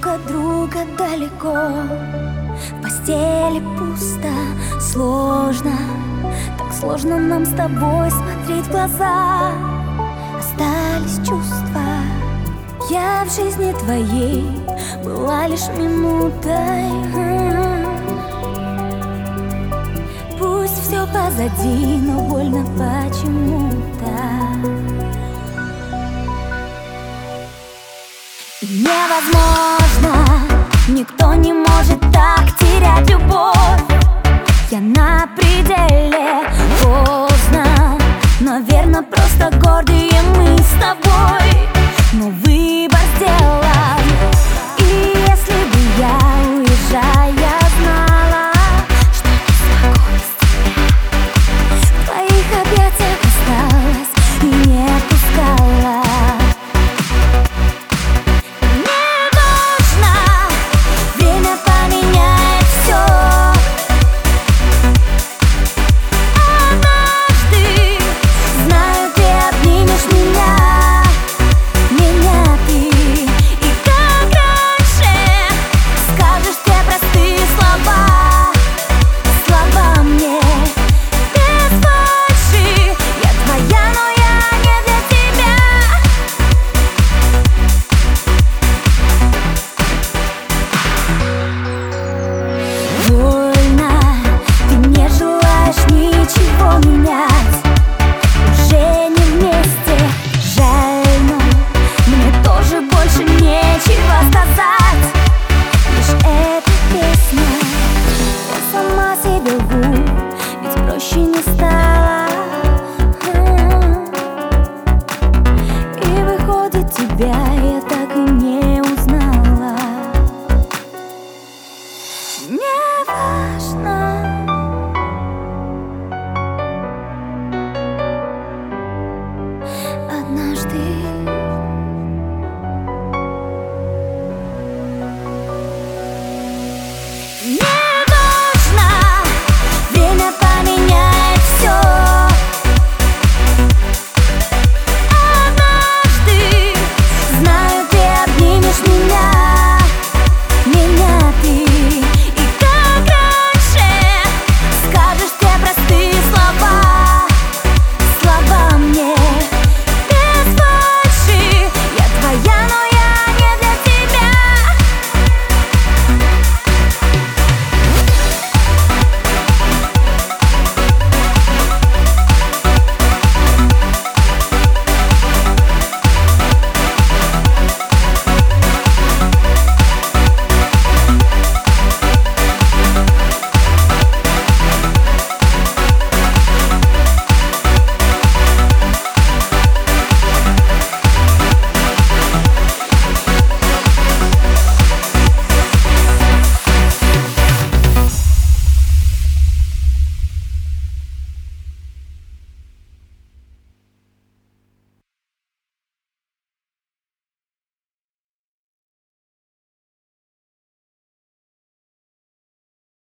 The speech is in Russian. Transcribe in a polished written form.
друг от друга далеко. В постели пусто, сложно, так сложно нам с тобой смотреть в глаза. Остались чувства. Я в жизни твоей была лишь минутой. Пусть все позади, но больно почему-то. Невозможно, никто не может так терять любовь. Я на пределе, поздно, но верно, просто гордые мы с тобой. Но выбор сделан, и если бы я, уезжая,